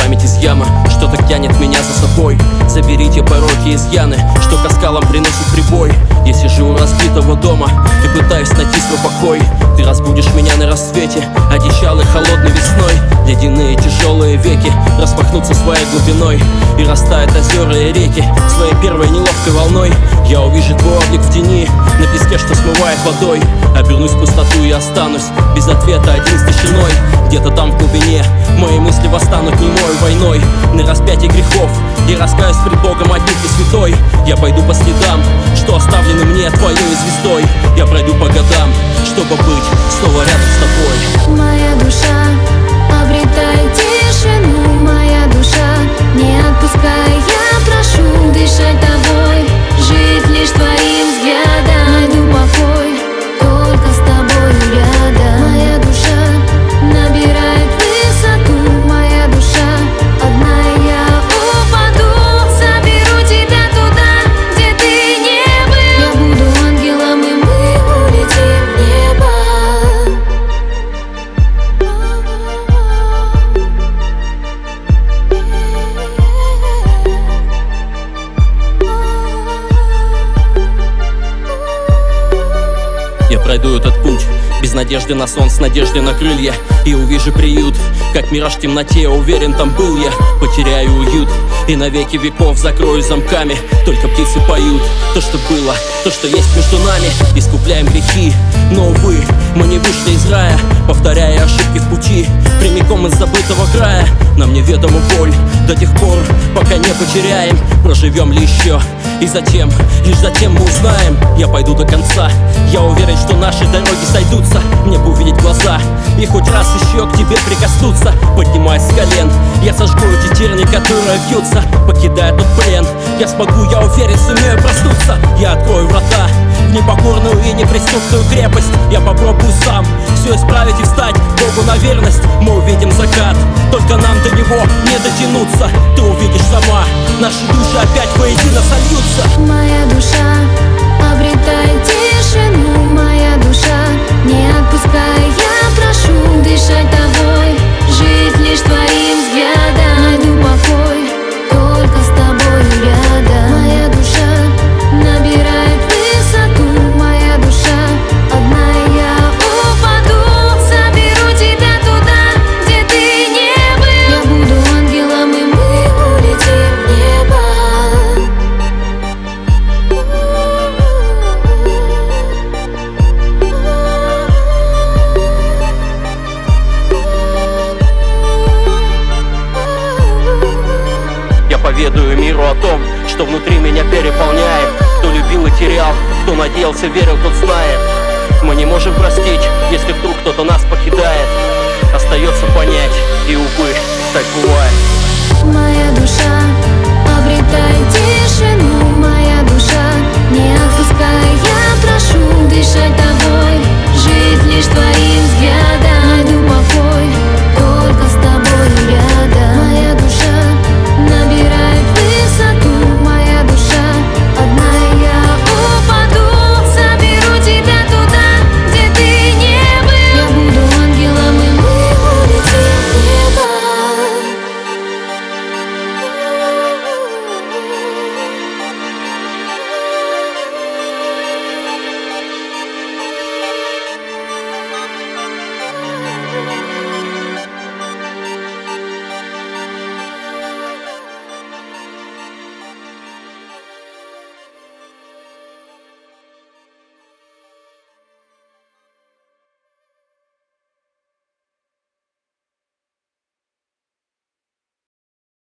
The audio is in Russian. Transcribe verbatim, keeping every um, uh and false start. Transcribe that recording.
память из ямы, что так тянет меня за собой. Заберите пороки и изъяны, что к скалам приносит прибой. Я сижу у разбитого дома и пытаюсь найти свой покой. Ты разбудишь меня на рассвете, одичалой холодной весной. Ледяные тяжелые веки распахнутся своей глубиной, и растают озера и реки своей первой неловкой волной. Я увижу твой облик в тени на песке, что смывает водой. Обернусь в пустоту и останусь без ответа, один с тишиной. Где-то там в глубине мои мысли восстанут немой войной на распятии грехов, и раскаюсь пред Богом одним и святой. Я пойду по следам, что оставлены мне твоей звездой. Я пройду по годам, чтобы быть снова рядом с тобой. Моя душа обретает тишину, моя душа не отпускай, я прошу дышать тобой, жить лишь твоим взглядом. Найду покой только с тобою рядом. Моя душа набирает высоту, моя душа одна, и я упаду. Заберу тебя туда, где ты не был. Я буду ангелом, и мы улетим в небо. Я пройду этот путь без надежды на сон, с надеждой на крылья, и увижу приют, как мираж в темноте. Уверен, там был я, потеряю уют, и навеки веков закрою замками. Только птицы поют то, что было, то, что есть между нами. Искупляем грехи, но, увы, мы не вышли из рая, повторяя ошибки в пути, прямиком из забытого края. Нам неведома боль до тех пор, пока не потеряем. Проживем ли еще, и затем, лишь затем мы узнаем. Я пойду до конца, я уверен, что наши дороги сойдутся. Мне бы увидеть глаза и хоть раз еще к тебе прикоснуться. Поднимаясь с колен, я сожгу эти терни, которые вьются, покидая тот плен. Я смогу, я уверен, сумею проснуться. Я открою врата в непокорную и неприступную крепость. Я попробую сам все исправить и встать Богу на верность. Мы увидим закат, только нам до него не дотянуться. Ты увидишь сама, наши души опять воедино сольются. Моя душа обретает тишину, моя душа не отпускай, я прошу дышать тобой, жить лишь твоим взглядом. Найду покой только с тобою рядом. Моя душа набирает высоту, моя душа одна, и я упаду. Заберу тебя туда, где ты не был. Я буду ангелом, и мы улетим в небо. Я поведаю миру о том, что внутри меня переполняет. Кто любил и терял, кто надеялся, верил, тот знает. Мы не можем простить, если вдруг кто-то нас покидает. Остается понять, и увы, так бывает.